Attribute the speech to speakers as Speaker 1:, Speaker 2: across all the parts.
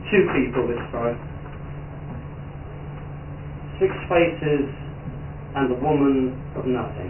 Speaker 1: Two people this time. 6 faces and the woman of nothing.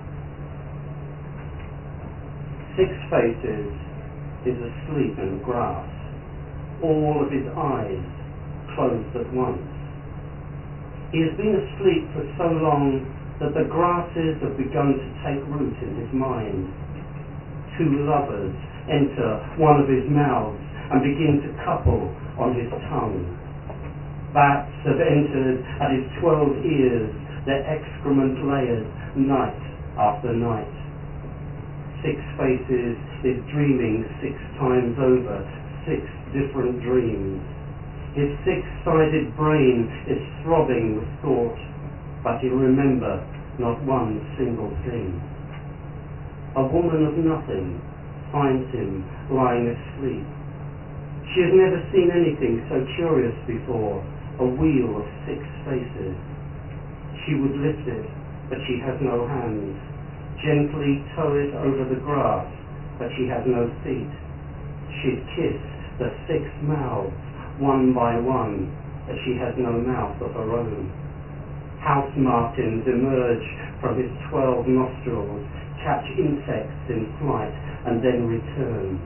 Speaker 1: 6 faces is asleep in the grass, all of his eyes closed at once. He has been asleep for so long that the grasses have begun to take root in his mind. 2 lovers enter one of his mouths and begin to couple on his tongue. Bats have entered at his 12 ears, their excrement layered night after night. 6 faces is dreaming 6 times over, 6 different dreams. His 6-sided brain is throbbing with thought, but he'll remember not one single thing. A woman of nothing finds him lying asleep. She has never seen anything so curious before, a wheel of 6 faces. She would lift it, but she has no hands, gently tow it over the grass, but she has no feet. She'd kiss the 6 mouths, one by one, but she has no mouth of her own. House martins emerge from his 12 nostrils, catch insects in flight, and then return.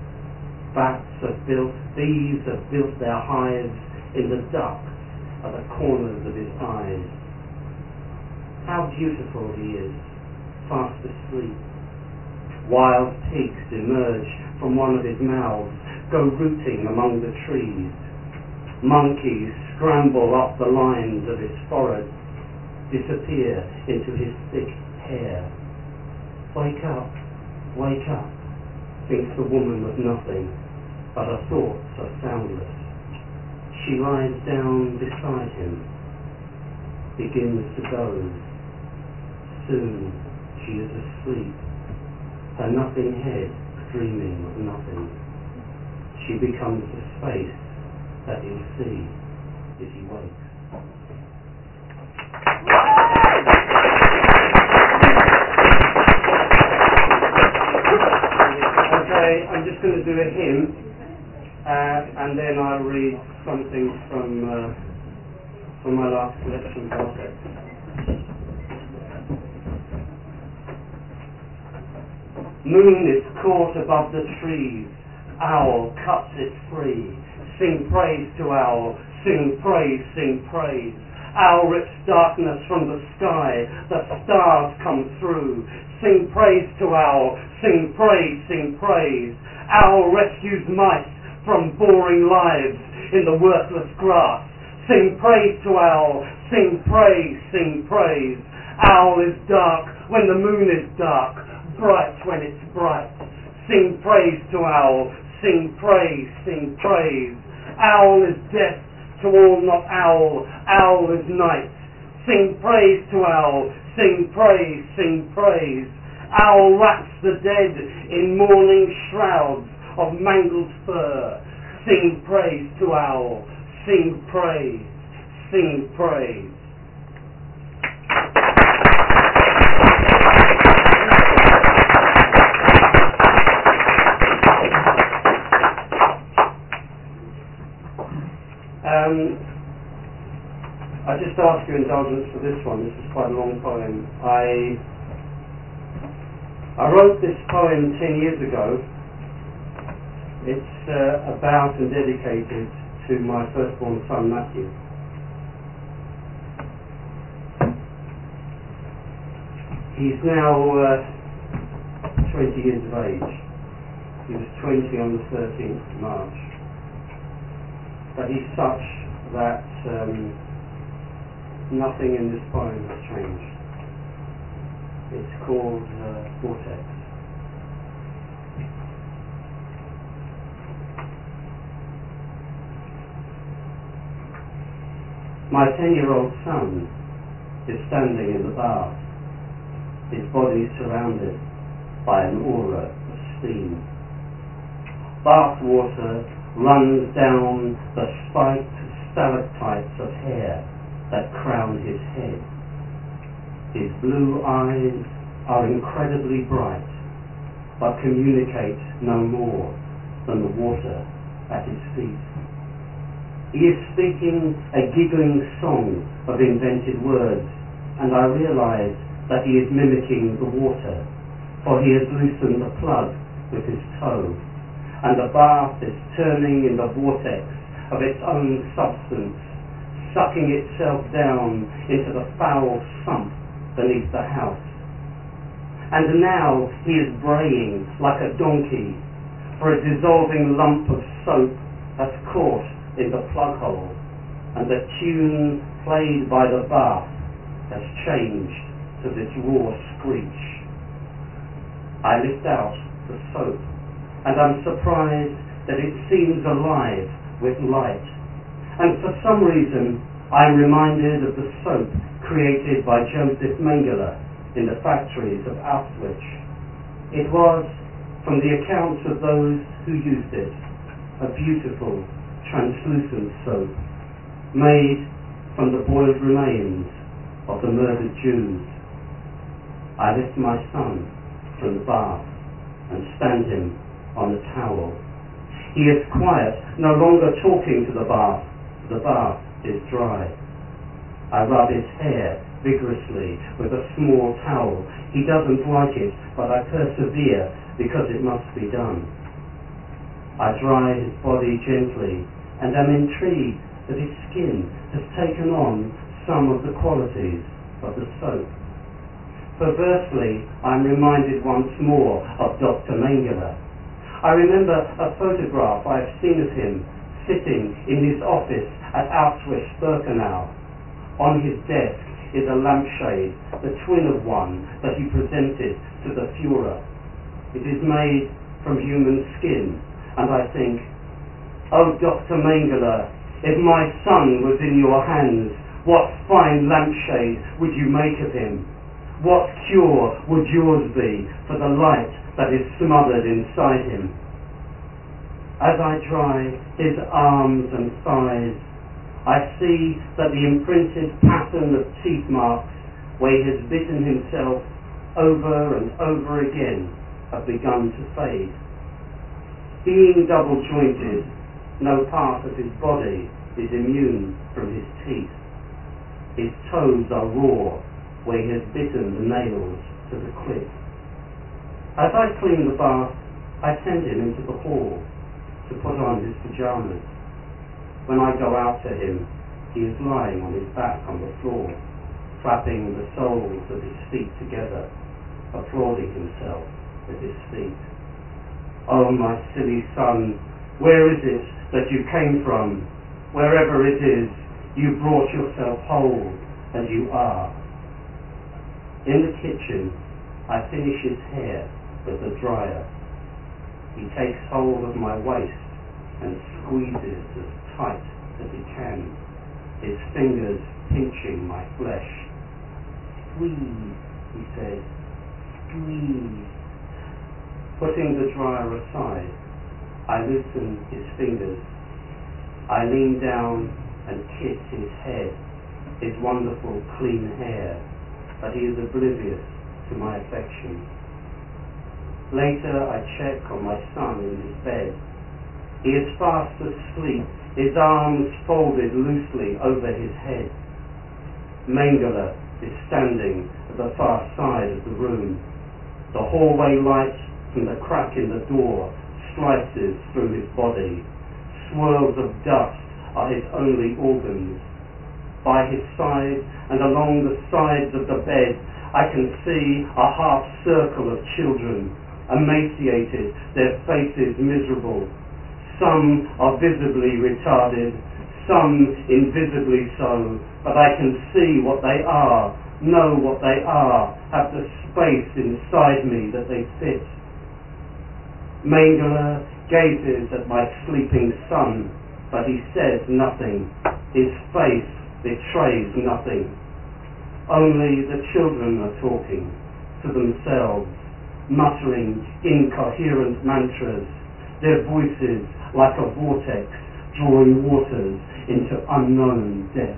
Speaker 1: Bees have built their hives in the ducts at the corners of his eyes. How beautiful he is, fast asleep. Wild pigs emerge from one of his mouths, go rooting among the trees. Monkeys scramble up the lines of his forehead, disappear into his thick hair. Wake up, thinks the woman of nothing, but her thoughts are soundless. She lies down beside him, begins to doze. Soon she is asleep, her nothing head dreaming of nothing. She becomes the space that he'll see if he wakes. Okay, I'm just going to do a hymn, and then I'll read something from my last collection project. Moon is caught above the trees, owl cuts it free. Sing praise to owl, sing praise, sing praise. Owl rips darkness from the sky, the stars come through. Sing praise to owl, sing praise, sing praise. Owl rescues mice from boring lives in the worthless grass. Sing praise to owl, sing praise, sing praise. Owl is dark when the moon is dark, bright when it's bright. Sing praise to owl, sing praise, sing praise. Owl is death to all not owl, owl is night. Sing praise to owl, sing praise, sing praise. Owl wraps the dead in mourning shrouds of mangled fur. Sing praise to owl, sing praise, sing praise. I just ask your indulgence for this one. This is quite a long poem. I wrote this poem 10 years ago. It's about and dedicated to my firstborn son Matthew. He's now 20 years of age. He was 20 on the 13th of March. But he's such that nothing in this poem has changed. It's called Vortex. My 10-year-old son is standing in the bath, his body surrounded by an aura of steam. Bath water runs down the spiked stalactites of hair that crown his head. His blue eyes are incredibly bright, but communicate no more than the water at his feet. He is speaking a giggling song of invented words, and I realize that he is mimicking the water, for he has loosened the plug with his toe, and the bath is turning in the vortex of its own substance, sucking itself down into the foul sump beneath the house. And now he is braying like a donkey, for a dissolving lump of soap has caught in the plug hole, and the tune played by the bath has changed to this raw screech. I lift out the soap, and I'm surprised that it seems alive with light. And for some reason, I'm reminded of the soap created by Joseph Mengele in the factories of Auschwitz. It was, from the accounts of those who used it, a beautiful, translucent soap made from the boiled remains of the murdered Jews. I lift my son from the bath and stand him on the towel. He is quiet, no longer talking to the bath. The bath is dry. I rub his hair vigorously with a small towel. He doesn't like it, but I persevere because it must be done. I dry his body gently and am intrigued that his skin has taken on some of the qualities of the soap. Perversely, I'm reminded once more of Dr. Mengele. I remember a photograph I've seen of him sitting in his office at Auschwitz-Birkenau. On his desk is a lampshade, the twin of one that he presented to the Fuhrer. It is made from human skin, and I think, oh, Dr. Mengele, if my son was in your hands, what fine lampshade would you make of him? What cure would yours be for the light that is smothered inside him? As I dry his arms and thighs, I see that the imprinted pattern of teeth marks where he has bitten himself over and over again have begun to fade. Being double-jointed, no part of his body is immune from his teeth. His toes are raw where he has bitten the nails to the quick. As I clean the bath, I send him into the hall to put on his pajamas. When I go out to him, he is lying on his back on the floor, clapping the soles of his feet together, applauding himself with his feet. Oh, my silly son, where is it that you came from? Wherever it is, you brought yourself whole, and you are. In the kitchen, I finish his hair with the dryer. He takes hold of my waist and squeezes as tight as he can, his fingers pinching my flesh. Squeeze, he says, squeeze. Putting the dryer aside, I loosen his fingers. I lean down and kiss his head, his wonderful clean hair, but he is oblivious to my affection. Later I check on my son in his bed. He is fast asleep, his arms folded loosely over his head. Mengele is standing at the far side of the room. The hallway light from the crack in the door slices through his body. Swirls of dust are his only organs. By his side and along the sides of the bed, I can see a half circle of children, emaciated, their faces miserable. Some are visibly retarded, some invisibly so, but I can see what they are, know what they are, have the space inside me that they fit. Mengele gazes at my sleeping son, but he says nothing. His face betrays nothing. Only the children are talking to themselves, muttering incoherent mantras, their voices like a vortex drawing waters into unknown depths.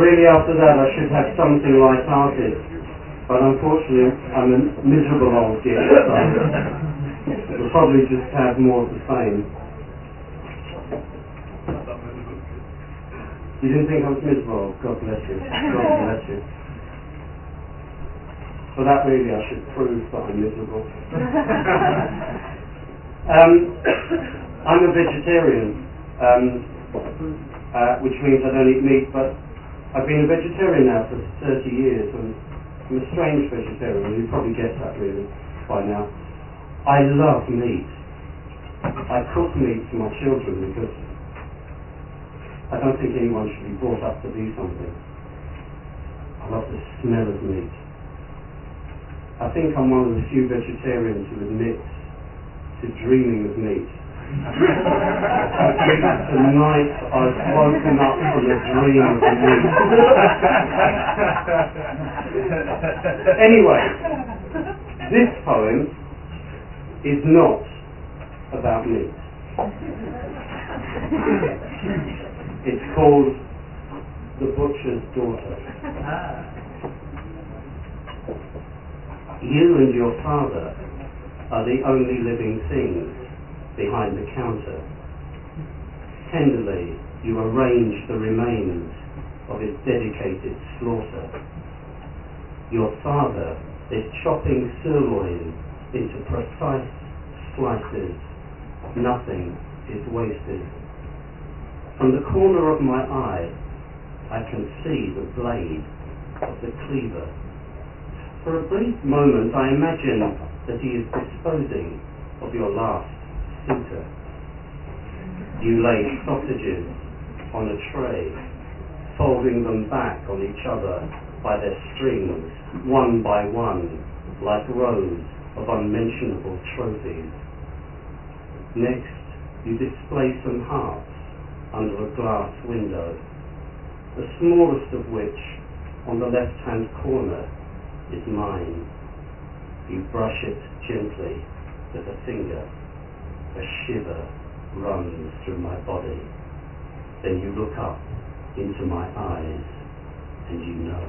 Speaker 1: Really, after that, I should have something light-hearted, but unfortunately, I'm a miserable old git, so we'll probably just have more of the same. You didn't think I was miserable? God bless you. God bless you. For that, really, I should prove that I'm miserable. I'm a vegetarian, which means I don't eat meat, but I've been a vegetarian now for 30 years, and I'm a strange vegetarian. You probably guessed that, really, by now. I love meat. I cook meat for my children because I don't think anyone should be brought up to do something. I love the smell of meat. I think I'm one of the few vegetarians who admits to dreaming of meat. Tonight I've woken up from a dream of meat. Anyway, this poem is not about meat. It's called The Butcher's Daughter. You and your father are the only living things behind the counter. Tenderly, you arrange the remains of his dedicated slaughter. Your father is chopping sirloin into precise slices. Nothing is wasted. From the corner of my eye, I can see the blade of the cleaver. For a brief moment, I imagine that he is disposing of your last suitor. You lay sausages on a tray, folding them back on each other by their strings, one by one, like rows of unmentionable trophies. Next, you display some hearts under a glass window, the smallest of which, on the left-hand corner, is mine. You brush it gently with a finger. A shiver runs through my body. Then you look up into my eyes and you know.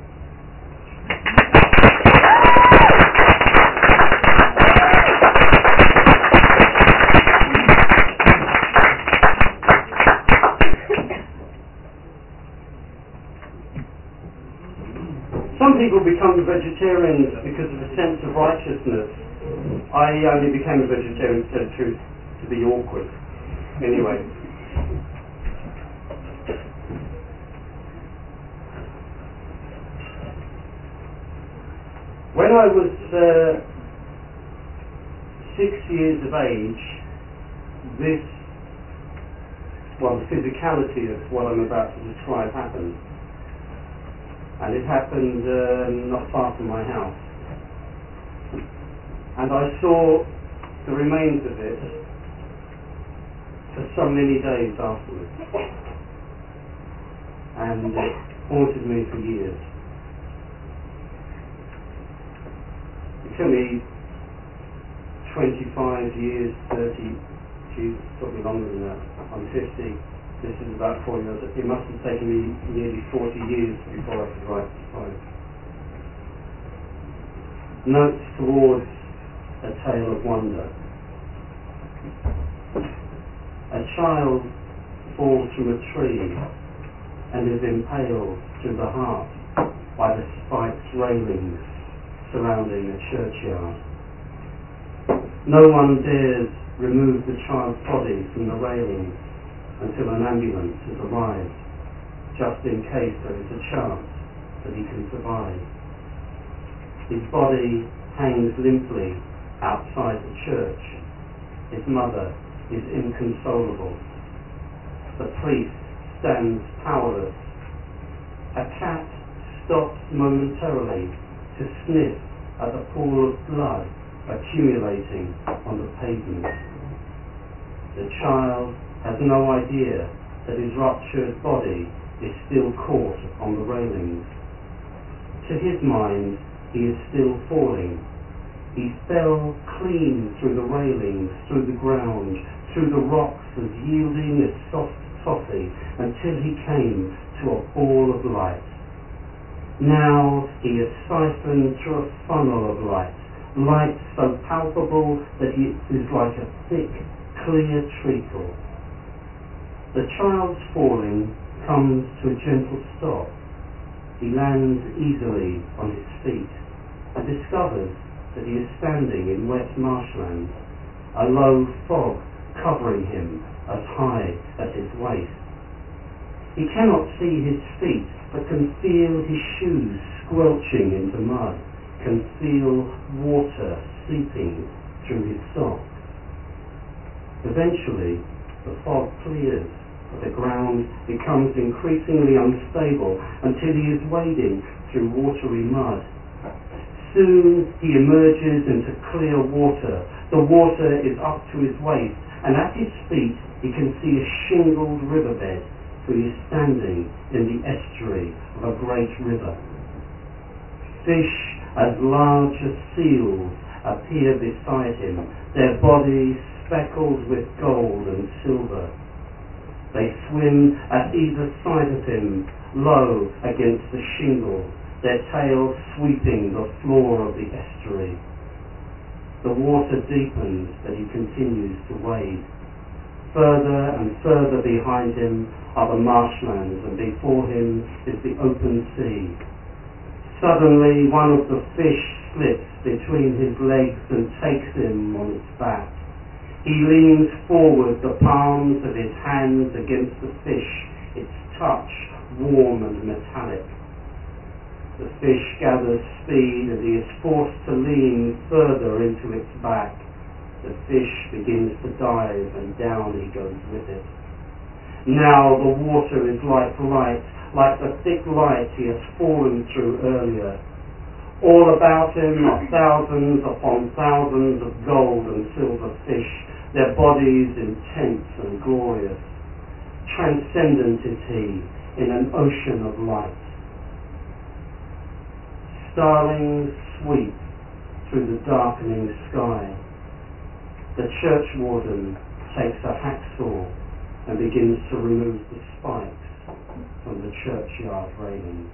Speaker 1: Some people become vegetarians because of a sense of righteousness. I only became a vegetarian, to tell the truth, to be awkward. Anyway. When I was 6 years of age, the physicality of what I'm about to describe happened. And it happened not far from my house. And I saw the remains of it for so many days afterwards. And it haunted me for years. It took me 25 years, 30, geez, it took me longer than that. I'm 50. This is about 4 years. It must have taken me nearly 40 years before I could write this poem. Notes towards a tale of wonder. A child falls from a tree and is impaled through the heart by the spiked railings surrounding a churchyard. No one dares remove the child's body from the railings until an ambulance has arrived, just in case there is a chance that he can survive. His body hangs limply outside the church. His mother is inconsolable. The priest stands powerless. A cat stops momentarily to sniff at the pool of blood accumulating on the pavement. The child has no idea that his ruptured body is still caught on the railings. To his mind, he is still falling. He fell clean through the railings, through the ground, through the rocks as yielding as soft toffee until he came to a ball of light. Now he is siphoning through a funnel of light, light so palpable that it is like a thick, clear treacle. The child's falling comes to a gentle stop. He lands easily on his feet and discovers that he is standing in wet marshland, a low fog covering him as high as his waist. He cannot see his feet, but can feel his shoes squelching into mud, can feel water seeping through his socks. Eventually, the fog clears, but the ground becomes increasingly unstable until he is wading through watery mud. Soon he emerges into clear water. The water is up to his waist, and at his feet he can see a shingled riverbed, for he is standing in the estuary of a great river. Fish as large as seals appear beside him, their bodies speckled with gold and silver. They swim at either side of him, low against the shingle, their tails sweeping the floor of the estuary. The water deepens, but he continues to wade. Further and further behind him are the marshlands, and before him is the open sea. Suddenly one of the fish slips between his legs and takes him on its back. He leans forward, the palms of his hands against the fish, its touch warm and metallic. The fish gathers speed and he is forced to lean further into its back. The fish begins to dive and down he goes with it. Now the water is like light, like the thick light he has fallen through earlier. All about him are thousands upon thousands of gold and silver fish, their bodies intense and glorious. Transcendent is he in an ocean of light. Starlings sweep through the darkening sky. The churchwarden takes a hacksaw and begins to remove the spikes from the churchyard railing.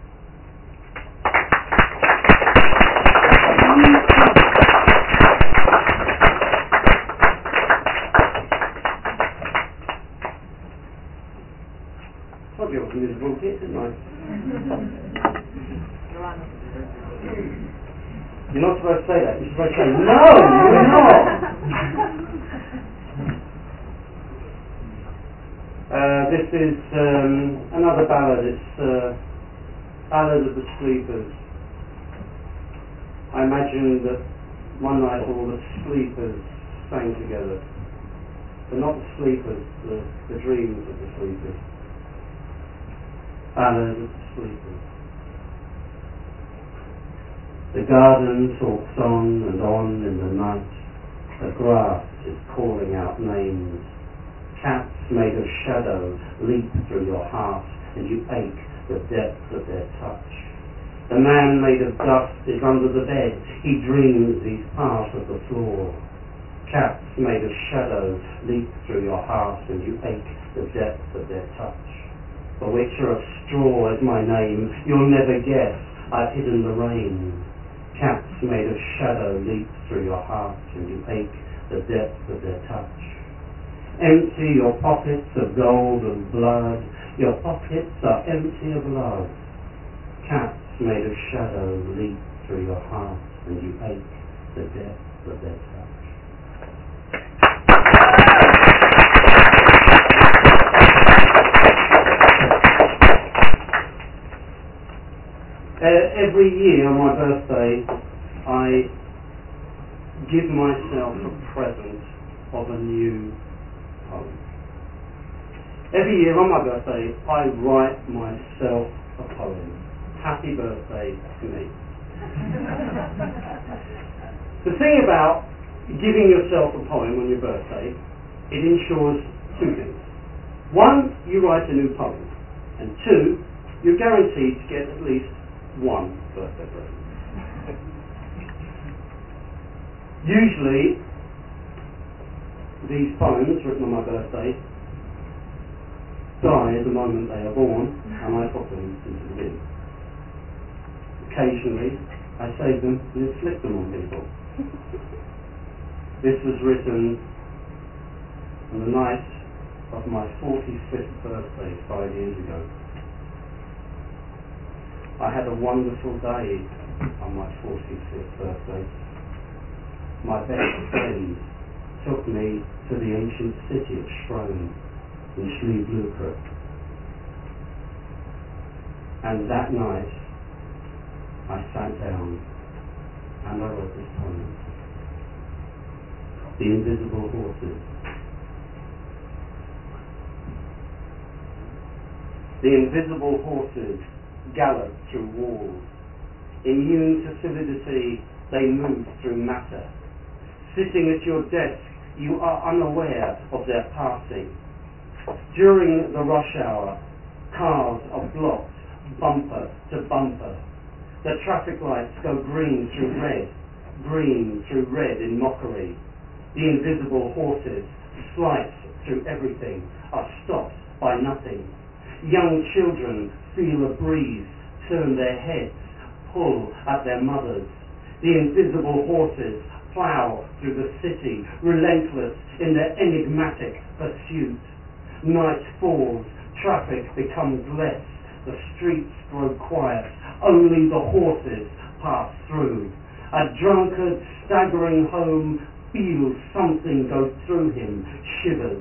Speaker 1: I told you I was a musical kid, didn't I? You're not supposed to say that. You're supposed to say, no, you're not. This is another ballad. It's Ballad of the Sleepers. I imagine that one night all the sleepers sang together. But not the sleepers, the dreams of the sleepers. Ballad of the Sleepers. The garden talks on and on in the night. The grass is calling out names. Cats made of shadow leap through your heart, and you ache the depth of their touch. The man made of dust is under the bed. He dreams he's part of the floor. Cats made of shadow leap through your heart, and you ache the depth of their touch. The Witcher of Straw is my name. You'll never guess I've hidden the rain. Cats made of shadow leap through your heart, and you ache the depth of their touch. Empty your pockets of gold and blood. Your pockets are empty of love. Cats made of shadow leap through your heart, and you ache the depth of their touch. Every year on my birthday, I give myself a present of a new poem. Every year on my birthday, I write myself a poem. Happy birthday to me. The thing about giving yourself a poem on your birthday, it ensures two things. One, you write a new poem. And two, you're guaranteed to get at least one birthday present. Usually, these poems written on my birthday die the moment they are born, and I put them into the bin. Occasionally, I save them and inflict them on people. This was written on the night of my 45th birthday 5 years ago. I had a wonderful day on my 45th birthday. My best friend took me to the ancient city of Schrone in Schlieff-Lucre. And that night, I sat down and I wrote this poem. The Invisible Horses. The invisible horses gallop through walls. Immune to solidity, they move through matter. Sitting at your desk, you are unaware of their passing. During the rush hour, cars are blocked bumper to bumper. The traffic lights go green through red in mockery. The invisible horses slice through everything, are stopped by nothing. Young children feel a breeze, turn their heads, pull at their mothers. The invisible horses plough through the city, relentless in their enigmatic pursuit. Night falls, traffic becomes less, the streets grow quiet, only the horses pass through. A drunkard staggering home feels something go through him, shivers.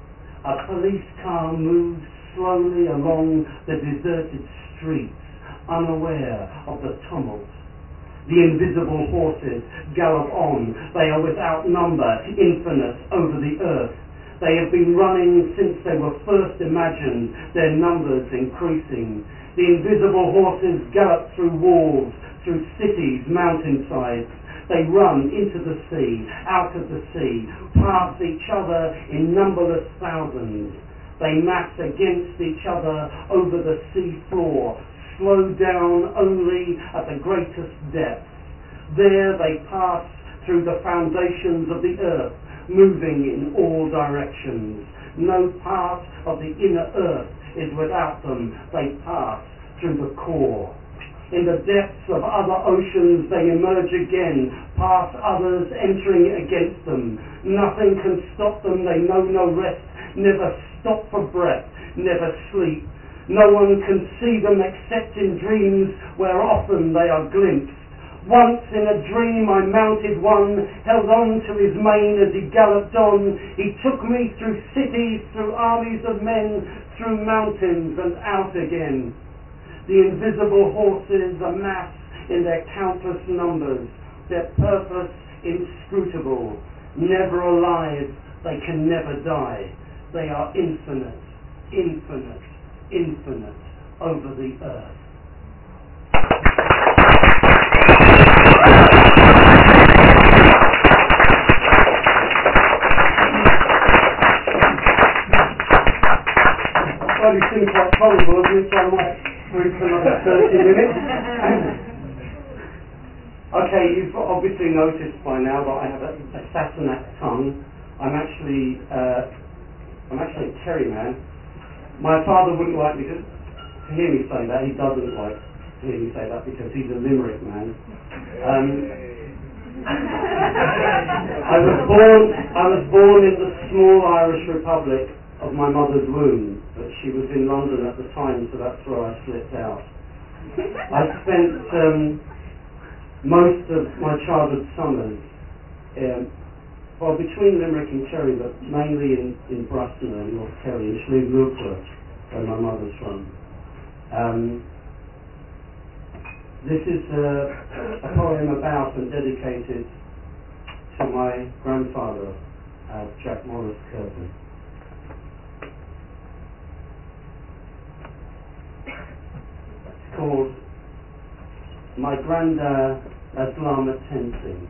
Speaker 1: A police car moves slowly along the deserted streets, unaware of the tumult. The invisible horses gallop on. They are without number, infinite over the earth. They have been running since they were first imagined, their numbers increasing. The invisible horses gallop through walls, through cities, mountainsides. They run into the sea, out of the sea, past each other in numberless thousands. They mass against each other over the sea floor, slow down only at the greatest depths. There they pass through the foundations of the earth, moving in all directions. No part of the inner earth is without them. They pass through the core. In the depths of other oceans they emerge again, past others entering against them. Nothing can stop them, they know no rest, never stop for breath, never sleep. No one can see them except in dreams where often they are glimpsed. Once in a dream I mounted one, held on to his mane as he galloped on. He took me through cities, through armies of men, through mountains and out again. The invisible horses amass in their countless numbers, their purpose inscrutable. Never alive, they can never die. They are infinite, infinite, infinite over the earth. Well, it seems quite tolerable, isn't it? So I might move for another 30 minutes. Okay, you've obviously noticed by now that I have a Sassenach tongue. I'm actually a Kerry man. My father wouldn't like me to hear me say that. He doesn't like to hear me say that because he's a Limerick man. I was born in the small Irish Republic of my mother's womb, but she was in London at the time, so that's where I slipped out. I spent most of my childhood summers between Limerick and Kerry, but mainly in Bruston and North Kerry, in Schlieff-Lucre, where my mother's from. This is a poem about and dedicated to my grandfather, Jack Morris Curtin. It's called My Grandad as Lama Tenzing.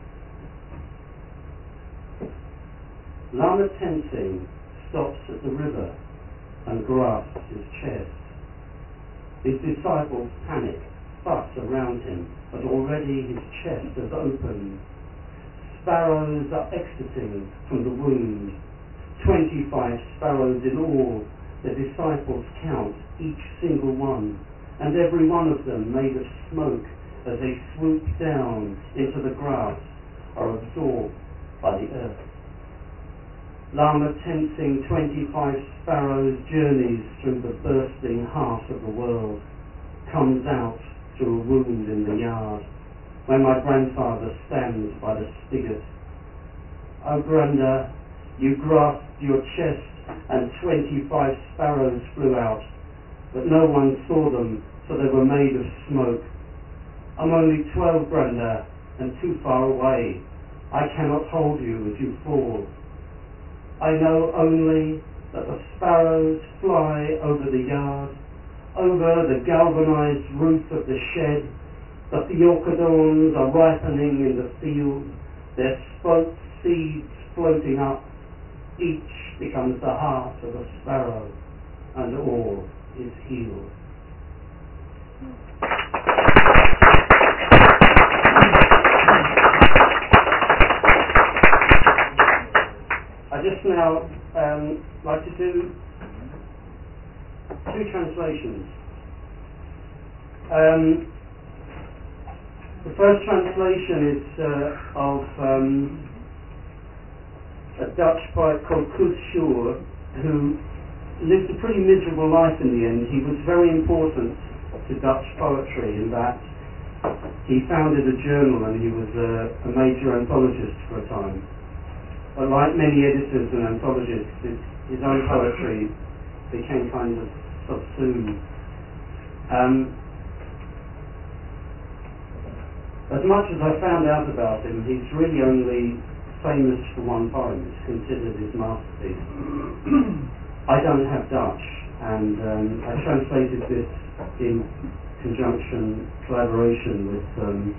Speaker 1: Lama Tenzing stops at the river and grasps his chest. His disciples panic, fuss around him, but already his chest has opened. Sparrows are exiting from the wound. 25 sparrows in all, the disciples count each single one, and every one of them made of smoke as they swoop down into the grass are absorbed by the earth. Lama Tenzing 25 sparrows journeys through the bursting heart of the world, comes out through a wound in the yard, where my grandfather stands by the spigot. Oh, Granda, you grasped your chest and 25 sparrows flew out, but no one saw them, so they were made of smoke. I'm only 12, Granda, and too far away. I cannot hold you as you fall. I know only that the sparrows fly over the yard, over the galvanized roof of the shed. The theocodons are ripening in the field, their spoke seeds floating up. Each becomes the heart of a sparrow, and all is healed. I just now like to do two translations. The first translation is of a Dutch poet called Koos Sjoerd, who lived a pretty miserable life in the end. He was very important to Dutch poetry in that he founded a journal and he was a major anthologist for a time. But like many editors and anthologists, his own poetry became kind of subsumed. As much as I found out about him, he's really only famous for one poem. It's considered his masterpiece. I don't have Dutch, and I translated this in collaboration with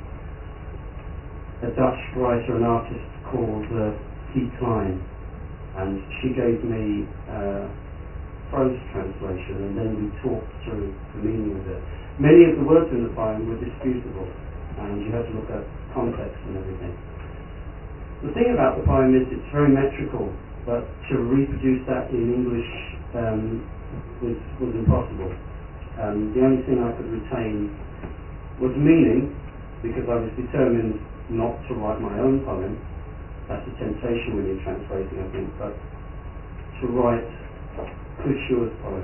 Speaker 1: a Dutch writer and artist called T. Klein, and she gave me prose translation, and then we talked through the meaning of it. Many of the words in the poem were disputable, and you had to look at context and everything. The thing about the poem is it's very metrical, but to reproduce that in English was impossible. The only thing I could retain was meaning, because I was determined not to write my own poem. That's a temptation when you're translating, I think, but to write Koos Sjoerd's poem.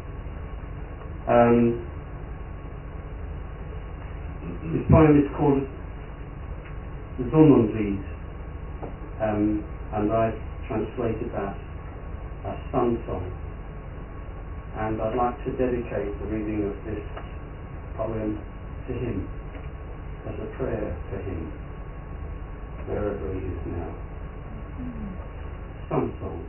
Speaker 1: This poem is called Zononlied, and I've translated that as Sun Song. And I'd like to dedicate the reading of this poem to him, as a prayer for him, wherever he is now. Sun Song.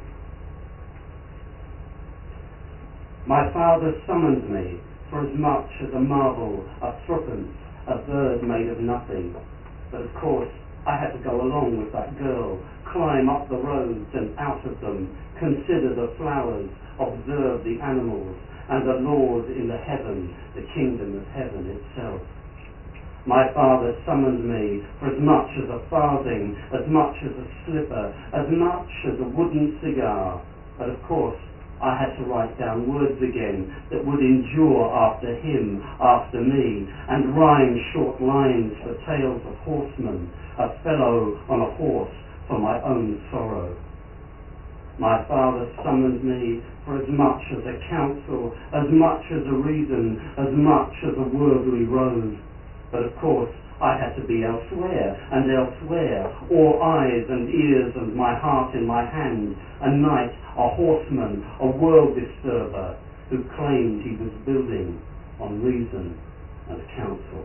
Speaker 1: My father summoned me for as much as a marvel, a threepence, a bird made of nothing. But of course, I had to go along with that girl, climb up the roads and out of them, consider the flowers, observe the animals, and the Lord in the heaven, the kingdom of heaven itself. My father summoned me for as much as a farthing, as much as a slipper, as much as a wooden cigar. But of course, I had to write down words again that would endure after him, after me, and rhyme short lines for tales of horsemen, a fellow on a horse for my own sorrow. My father summoned me for as much as a counsel, as much as a reason, as much as a worldly road. But of course, I had to be elsewhere, and elsewhere, all eyes and ears and my heart in my hand, a knight, a horseman, a world disturber, who claimed he was building on reason and counsel.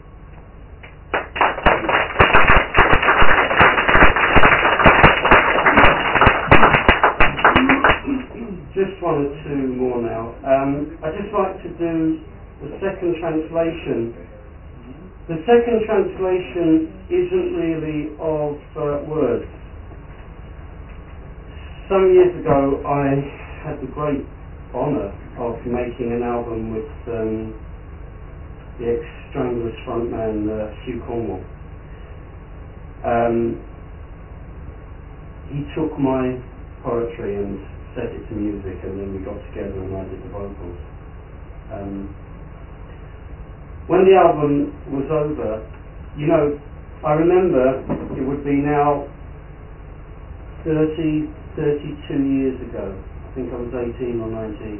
Speaker 1: Just one or two more now. I'd just like to do the second translation. The second translation isn't really of words. Some years ago I had the great honour of making an album with the ex-Stranglers frontman Hugh Cornwall. He took my poetry and set it to music, and then we got together and I did the vocals. When the album was over, I remember it would be now 32 years ago. I think I was 18 or 19.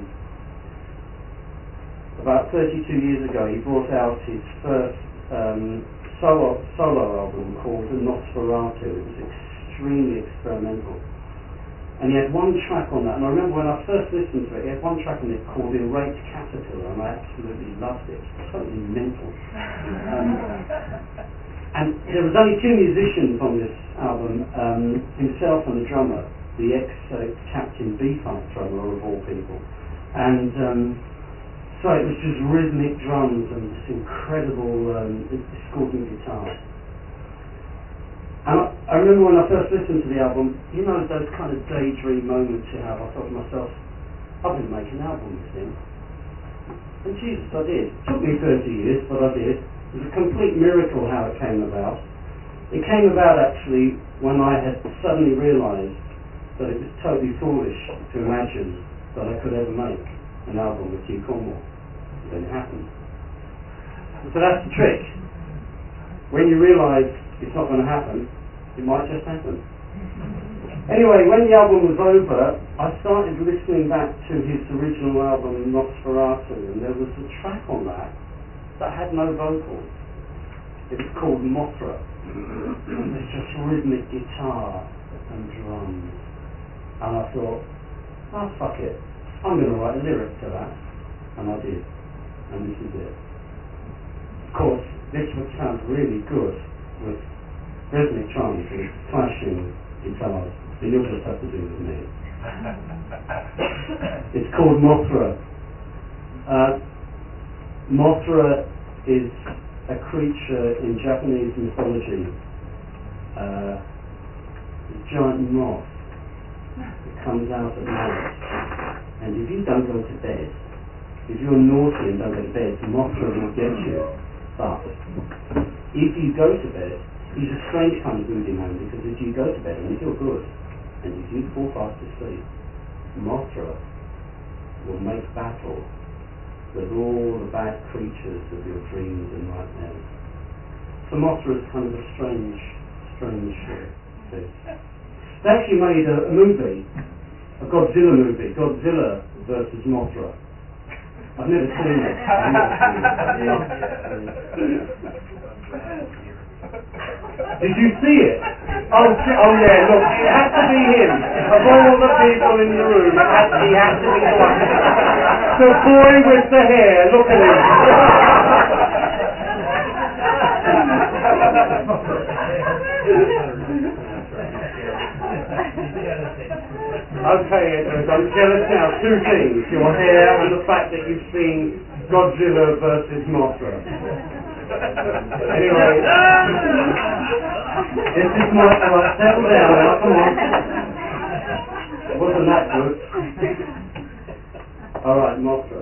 Speaker 1: About 32 years ago, he brought out his first solo album called Nosferatu. It was extremely experimental. And he had one track on that, and I remember when I first listened to it, he had one track on it called Irate Caterpillar, and I absolutely loved it. It's totally mental. And there was only two musicians on this album, himself and the drummer, the ex-Captain Beefheart drummer of all people. And so it was just rhythmic drums and this incredible discordant guitar. And I remember when I first listened to the album, those kind of daydream moments you have, I thought to myself, I'm going to make an album with him. And Jesus, I did. It took me 30 years, but I did. It was a complete miracle how it came about. It came about actually when I had suddenly realised that it was totally foolish to imagine that I could ever make an album with Hugh Cornwell. Then it happened. So that's the trick. When you realise it's not going to happen, it might just happen. Anyway, when the album was over, I started listening back to his original album Nosferatu, and there was a track on that had no vocals. It was called Mothra, and there's just rhythmic guitar and drums. And I thought, fuck it, I'm going to write a lyric to that. And I did. And this is it. Of course, this would sound really good with rhythmic drums and clashing guitars, and you'll just have to do with me. It's called Mothra. Mothra is a creature in Japanese mythology, a giant moth that comes out at night, and if you don't go to bed, if you're naughty and don't go to bed, Mothra will get you. But if you go to bed, he's a strange kind of voodoo man, because if you go to bed and if you're good, and if you fall fast asleep, Mothra will make battle with all the bad creatures of your dreams and nightmares. So Mothra is kind of a strange fish. They actually made a movie, a Godzilla movie, Godzilla versus Mothra. I've never seen it. Did you see it? Oh yeah, look, it had to be him. Of all the people in the room, he had to be the one. The boy with the hair, look at him. Okay, Edward, I'm jealous now. Two things, your hair and the fact that you've seen Godzilla versus Mothra. Anyway, this is my... Alright, settle down now, come on. It wasn't that good. Alright, Mothra.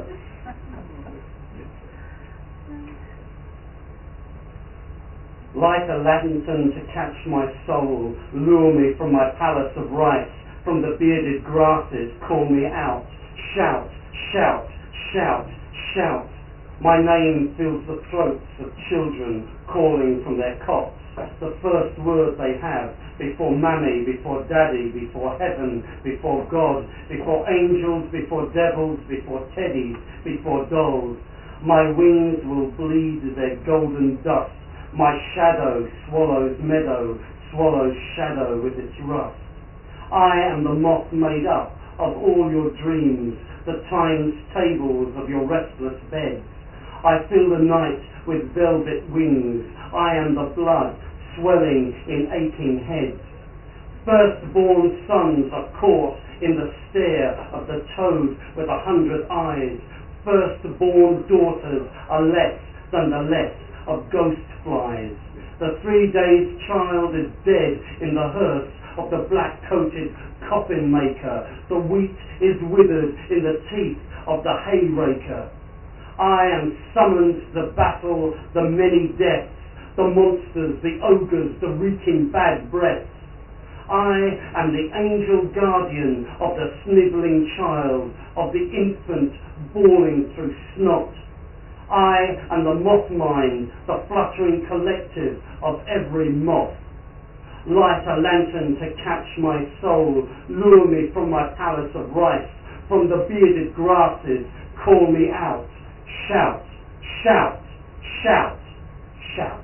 Speaker 1: Like a lantern to catch my soul, lure me from my palace of rice, from the bearded grasses, call me out. Shout, shout, shout, shout. My name fills the throats of children calling from their cots. The first word they have before mammy, before daddy, before heaven, before God, before angels, before devils, before teddies, before dolls. My wings will bleed their golden dust. My shadow swallows meadow, swallows shadow with its rust. I am the moth made up of all your dreams, the times tables of your restless beds. I fill the night with velvet wings. I am the blood swelling in aching heads. Firstborn sons are caught in the stare of the toad with 100 eyes. Firstborn daughters are less than the less of ghost flies. The 3 days child is dead in the hearse of the black-coated coffin maker. The wheat is withered in the teeth of the hay raker. I am summoned to battle the many deaths, the monsters, the ogres, the reeking bad breaths. I am the angel guardian of the snivelling child, of the infant bawling through snot. I am the moth mind, the fluttering collective of every moth. Light a lantern to catch my soul, lure me from my palace of rice, from the bearded grasses, call me out, shout, shout, shout, shout.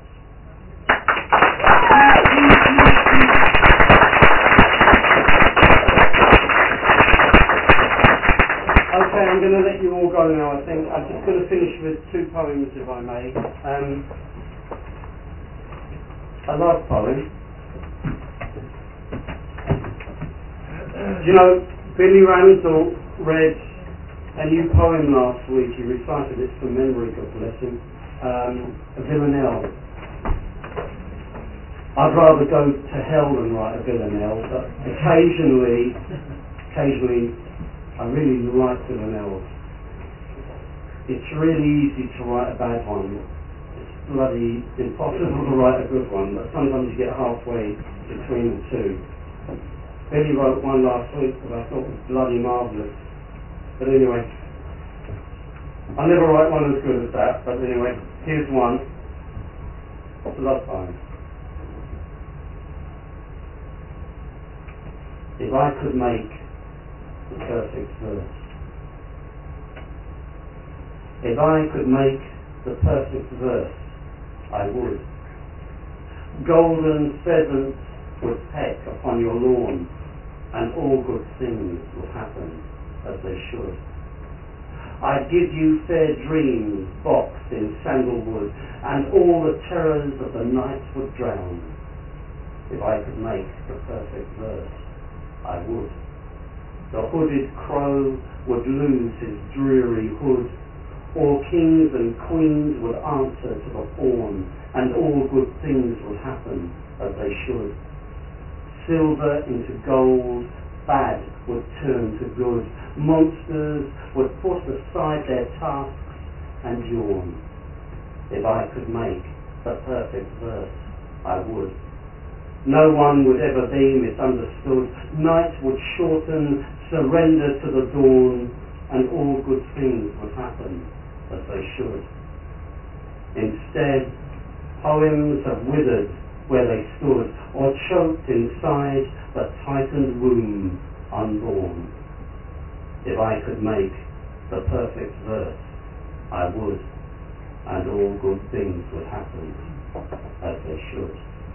Speaker 1: Okay, I'm going to let you all go now, I think. I'm just going to finish with two poems, if I may. A love poem. You know, Billy Ramsdell read a new poem last week. He recited it from memory, God bless him. A villanelle. I'd rather go to hell than write a villanelle, but occasionally I really like villanelles. It's really easy to write a bad one. It's bloody impossible to write a good one, but sometimes you get halfway between the two. Billy wrote one last week that I thought was bloody marvellous. But anyway, I'll never write one as good as that, but anyway, here's one. It's a love poem. If I could make the perfect verse. If I could make the perfect verse, I would. Golden pheasants would peck upon your lawn, and all good things would happen as they should. I'd give you fair dreams boxed in sandalwood, and all the terrors of the night would drown. If I could make the perfect verse, I would. The hooded crow would lose his dreary hood, all kings and queens would answer to the horn, and all good things would happen as they should. Silver into gold, bad would turn to good, monsters would put aside their tasks and yawn. If I could make the perfect verse, I would. No one would ever be misunderstood. Night would shorten, surrender to the dawn, and all good things would happen as they should. Instead, poems have withered where they stood, or choked inside the tightened womb unborn. If I could make the perfect verse, I would, and all good things would happen as they should.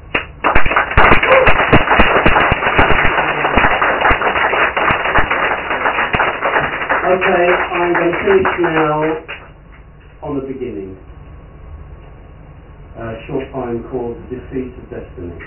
Speaker 1: Okay, I'm going to finish now on the beginning. A short poem called Defeat of Destiny.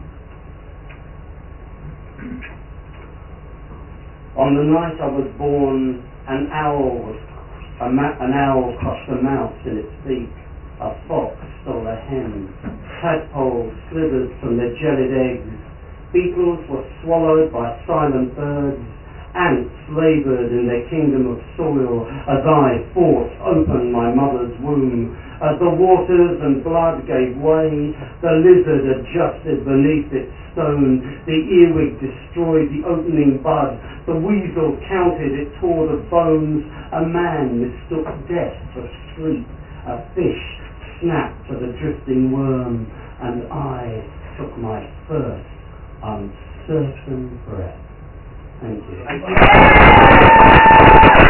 Speaker 1: On the night I was born, an owl crushed a mouse in its beak. A fox stole a hen. Tadpoles slithered from their jellied eggs. Beetles were swallowed by silent birds. Ants laboured in their kingdom of soil as I forced open my mother's womb. As the waters and blood gave way, the lizard adjusted beneath its stone. The earwig destroyed the opening bud. The weasel counted, it tore the bones. A man mistook death for sleep. A fish snapped to the drifting worm. And I took my first uncertain breath. Thank you.